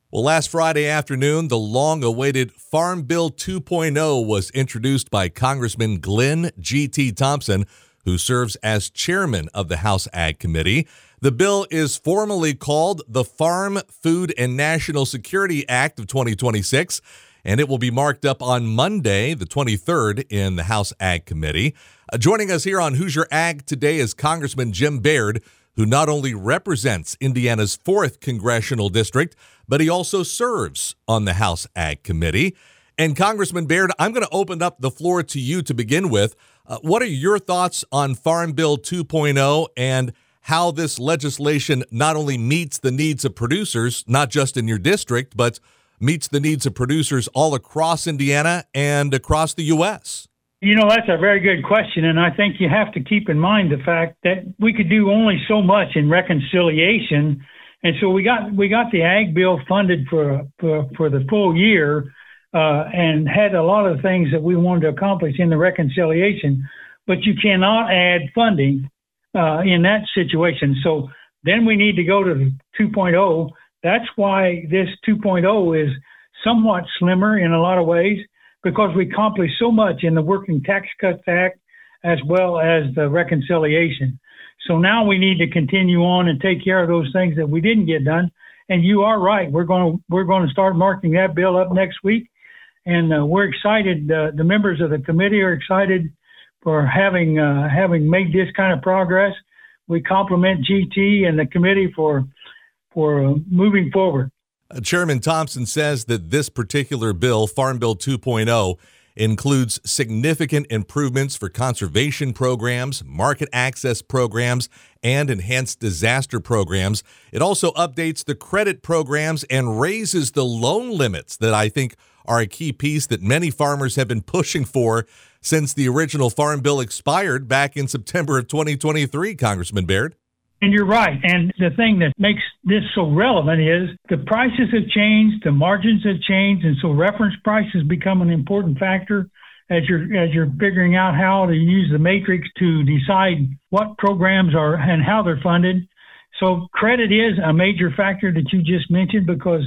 Well, last Friday afternoon, the long-awaited Farm Bill 2.0 was introduced by Congressman Glenn G.T. Thompson, who serves as chairman of the House Ag Committee. The bill is formally called the Farm, Food, and National Security Act of 2026, and it will be marked up on Monday, the 23rd, in the House Ag Committee. Joining us here on Hoosier Ag today is Congressman Jim Baird, who not only represents Indiana's 4th Congressional District, but he also serves on the House Ag Committee. And Congressman Baird, I'm going to open up the floor to you to begin with. What are your thoughts on Farm Bill 2.0 and how this legislation not only meets the needs of producers, not just in your district, but meets the needs of producers all across Indiana and across the U.S.? You know, that's a very good question, and I think you have to keep in mind the fact that we could do only so much in reconciliation, and so we got the Ag Bill funded for the full year, and had a lot of things that we wanted to accomplish in the reconciliation, but you cannot add funding in that situation. So then we need to go to the 2.0. That's why this 2.0 is somewhat slimmer in a lot of ways, because we accomplished so much in the Working Tax Cuts Act as well as the reconciliation. So now we need to continue on and take care of those things that we didn't get done. And you are right. We're going to start marking that bill up next week. And we're excited. The members of the committee are excited for having made this kind of progress. We compliment GT and the committee for moving forward. Chairman Thompson says that this particular bill, Farm Bill 2.0, includes significant improvements for conservation programs, market access programs, and enhanced disaster programs. It also updates the credit programs and raises the loan limits that I think are a key piece that many farmers have been pushing for since the original Farm Bill expired back in September of 2023, Congressman Baird. And you're right. And the thing that makes this so relevant is the prices have changed, the margins have changed, and so reference prices become an important factor as you're figuring out how to use the matrix to decide what programs are and how they're funded. So credit is a major factor that you just mentioned, because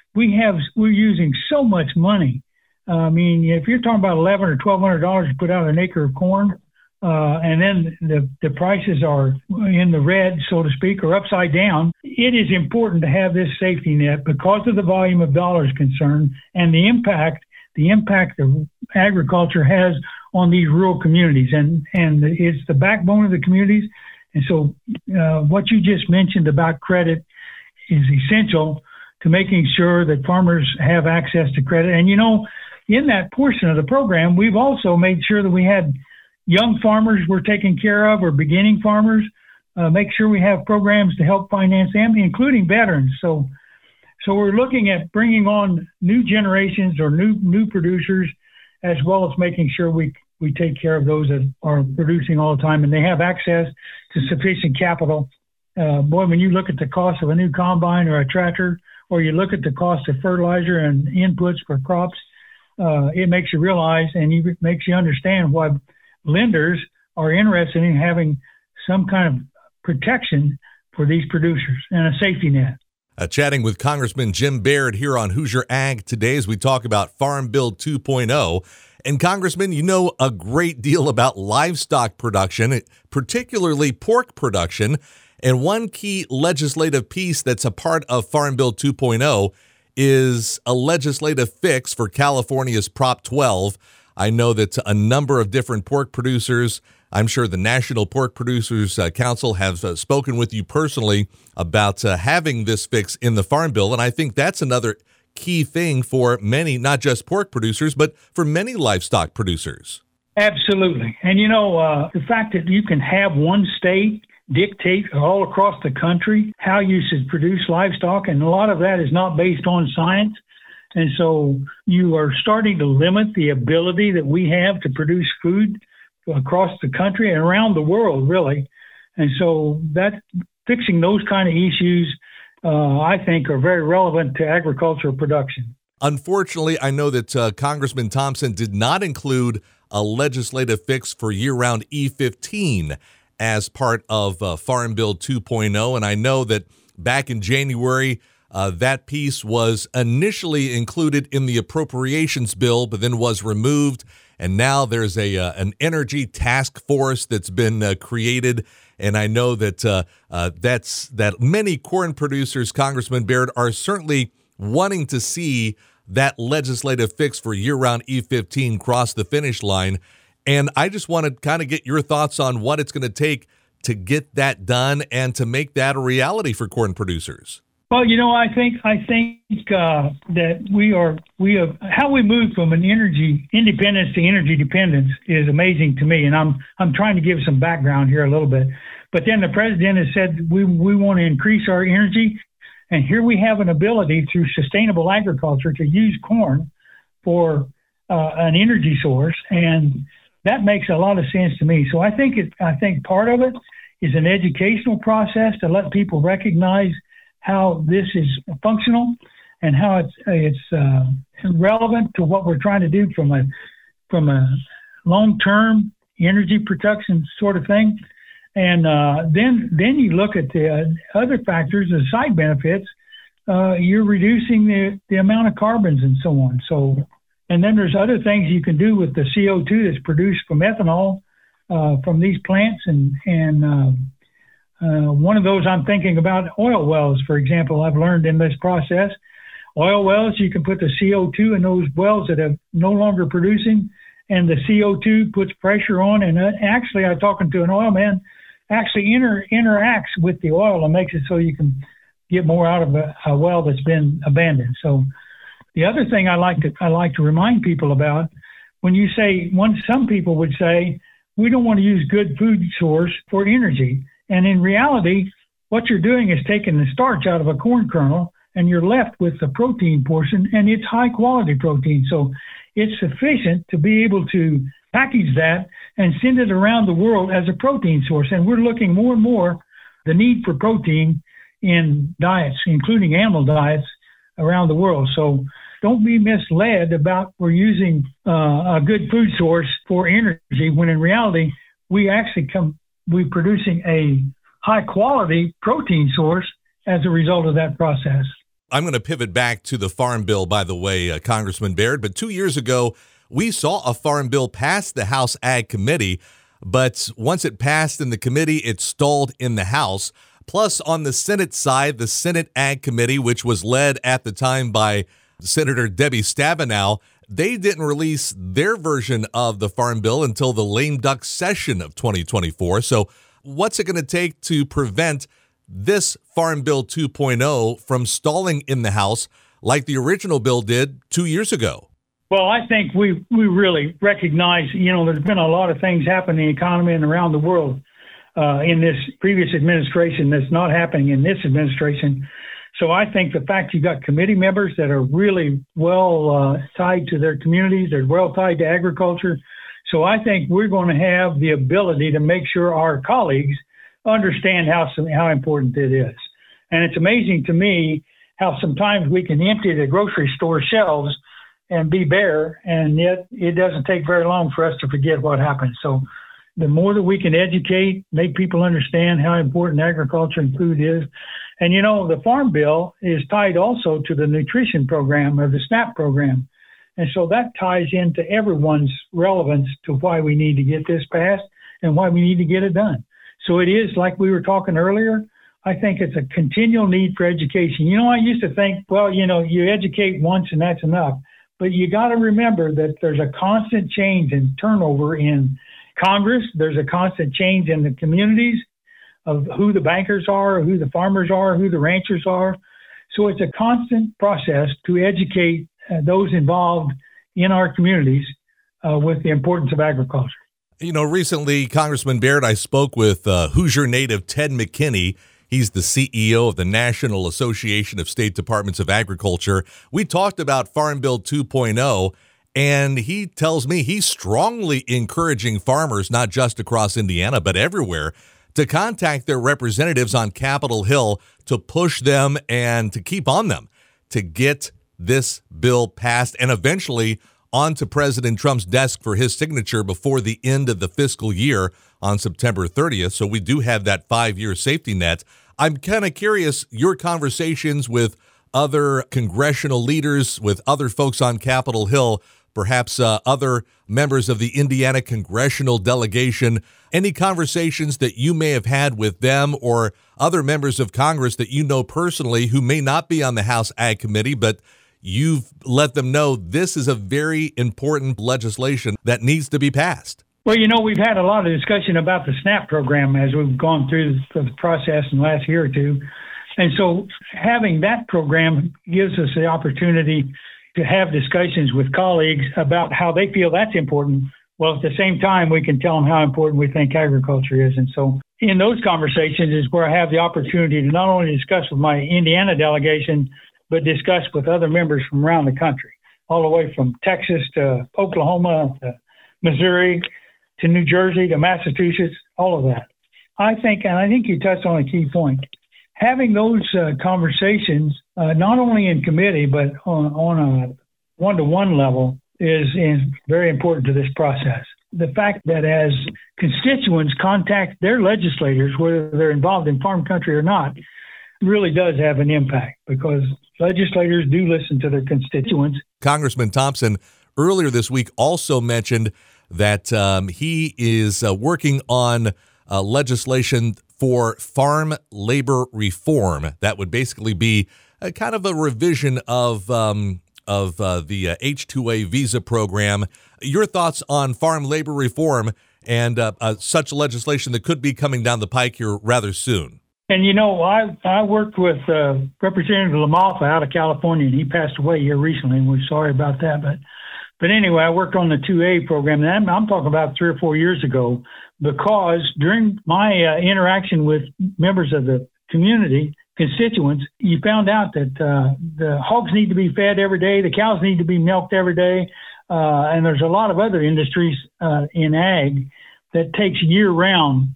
we're using so much money. I mean, if you're talking about $1,100 or $1,200 to put out an acre of corn, and then the prices are in the red, so to speak, or upside down, it is important to have this safety net because of the volume of dollars concerned and the impact that agriculture has on these rural communities. And it's the backbone of the communities. And so what you just mentioned about credit is essential to making sure that farmers have access to credit. And, you know, in that portion of the program, we've also made sure that we had young farmers were taken care of, or beginning farmers, make sure we have programs to help finance them, including veterans. So we're looking at bringing on new generations or new producers, as well as making sure we take care of those that are producing all the time and they have access to sufficient capital. Boy, when you look at the cost of a new combine or a tractor, or you look at the cost of fertilizer and inputs for crops, it makes you realize and it makes you understand why lenders are interested in having some kind of protection for these producers and a safety net. Chatting with Congressman Jim Baird here on Hoosier Ag today as we talk about Farm Bill 2.0. And Congressman, you know a great deal about livestock production, particularly pork production. And one key legislative piece that's a part of Farm Bill 2.0 is a legislative fix for California's Prop 12. I know that a number of different pork producers, I'm sure the National Pork Producers Council, have spoken with you personally about having this fix in the Farm Bill. And I think that's another key thing for many, not just pork producers, but for many livestock producers. Absolutely. And, you know, the fact that you can have one state dictate all across the country how you should produce livestock, and a lot of that is not based on science. And so you are starting to limit the ability that we have to produce food across the country and around the world, really. And so that fixing those kind of issues, I think, are very relevant to agricultural production. Unfortunately, I know that Congressman Thompson did not include a legislative fix for year-round E15 as part of Farm Bill 2.0. And I know that back in January, That piece was initially included in the appropriations bill, but then was removed. And now there's an energy task force that's been created. And I know that that many corn producers, Congressman Baird, are certainly wanting to see that legislative fix for year-round E15 cross the finish line. And I just want to kind of get your thoughts on what it's going to take to get that done and to make that a reality for corn producers. Well, I think that we have how we moved from an energy independence to energy dependence is amazing to me, and I'm trying to give some background here a little bit. But then the president has said we want to increase our energy, and here we have an ability through sustainable agriculture to use corn for an energy source, and that makes a lot of sense to me. So I think part of it is an educational process to let people recognize how this is functional and how it's relevant to what we're trying to do from a long-term energy production sort of thing. And then you look at the other factors, the side benefits. You're reducing the amount of carbons and so on. So, and then there's other things you can do with the CO2 that's produced from ethanol from these plants, and one of those I'm thinking about oil wells, for example. I've learned in this process, oil wells, you can put the CO2 in those wells that are no longer producing, and the CO2 puts pressure on. And actually, I'm talking to an oil man, actually interacts with the oil and makes it so you can get more out of a well that's been abandoned. So the other thing I like to remind people about, when you say, some people would say, we don't want to use good food source for energy. And in reality, what you're doing is taking the starch out of a corn kernel, and you're left with the protein portion, and it's high quality protein. So it's sufficient to be able to package that and send it around the world as a protein source. And we're looking more and more the need for protein in diets, including animal diets around the world. So don't be misled about we're using a good food source for energy, when in reality, we're producing a high quality protein source as a result of that process. I'm going to pivot back to the Farm Bill, by the way, Congressman Baird. But 2 years ago, we saw a Farm Bill pass the House Ag Committee. But once it passed in the committee, it stalled in the House. Plus, on the Senate side, the Senate Ag Committee, which was led at the time by Senator Debbie Stabenow, they didn't release their version of the Farm Bill until the lame duck session of 2024. So what's it going to take to prevent this Farm Bill 2.0 from stalling in the House like the original bill did 2 years ago? Well, I think we really recognize, there's been a lot of things happening in the economy and around the world in this previous administration that's not happening in this administration. So I think the fact you got committee members that are really well tied to their communities, they're well tied to agriculture. So I think we're going to have the ability to make sure our colleagues understand how important it is. And it's amazing to me how sometimes we can empty the grocery store shelves and be bare, and yet it doesn't take very long for us to forget what happened. So the more that we can educate, make people understand how important agriculture and food is. And, the Farm Bill is tied also to the nutrition program, or the SNAP program. And so that ties into everyone's relevance to why we need to get this passed and why we need to get it done. So it is, like we were talking earlier, I think it's a continual need for education. I used to think, you educate once and that's enough. But you got to remember that there's a constant change and turnover in Congress. There's a constant change in the communities of who the bankers are, who the farmers are, who the ranchers are. So it's a constant process to educate those involved in our communities with the importance of agriculture. Recently, Congressman Baird, I spoke with Hoosier native Ted McKinney. He's the CEO of the National Association of State Departments of Agriculture. We talked about Farm Bill 2.0, and he tells me he's strongly encouraging farmers, not just across Indiana, but everywhere, to contact their representatives on Capitol Hill to push them and to keep on them to get this bill passed and eventually onto President Trump's desk for his signature before the end of the fiscal year on September 30th. So we do have that 5-year safety net. I'm kind of curious, your conversations with other congressional leaders, with other folks on Capitol Hill, perhaps other members of the Indiana congressional delegation, any conversations that you may have had with them or other members of Congress that you know personally who may not be on the House Ag Committee, but you've let them know this is a very important legislation that needs to be passed? Well, we've had a lot of discussion about the SNAP program as we've gone through the process in the last year or two. And so having that program gives us the opportunity to have discussions with colleagues about how they feel that's important. Well, at the same time, we can tell them how important we think agriculture is. And so in those conversations is where I have the opportunity to not only discuss with my Indiana delegation, but discuss with other members from around the country, all the way from Texas to Oklahoma to Missouri to New Jersey to Massachusetts, all of that. I think you touched on a key point. Having those conversations, not only in committee, but on a one-to-one level is very important to this process. The fact that as constituents contact their legislators, whether they're involved in farm country or not, really does have an impact because legislators do listen to their constituents. Congressman Thompson earlier this week also mentioned that he is working on legislation for farm labor reform. That would basically be a kind of a revision of the H-2A visa program. Your thoughts on farm labor reform and such legislation that could be coming down the pike here rather soon? And, I worked with Representative LaMalfa out of California, and he passed away here recently, and we're sorry about that. But anyway, I worked on the 2A program, and I'm talking about 3 or 4 years ago, because during my interaction with members of the community, constituents, you found out that the hogs need to be fed every day, the cows need to be milked every day, and there's a lot of other industries in ag that takes year-round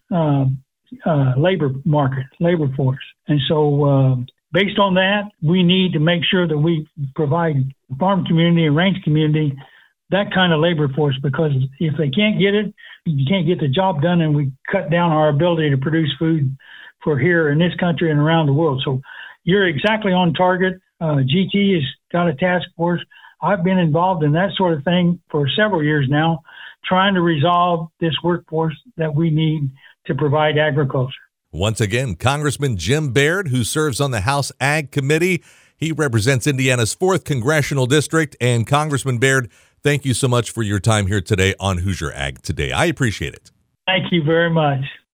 labor force. And so based on that, we need to make sure that we provide the farm community and ranch community that kind of labor force, because if they can't get it, you can't get the job done, and we cut down our ability to produce food for here in this country and around the world. So you're exactly on target. GT has got a task force. I've been involved in that sort of thing for several years now, trying to resolve this workforce that we need to provide agriculture. Once again, Congressman Jim Baird, who serves on the House Ag Committee. He represents Indiana's 4th Congressional District. And Congressman Baird, thank you so much for your time here today on Hoosier Ag Today. I appreciate it. Thank you very much.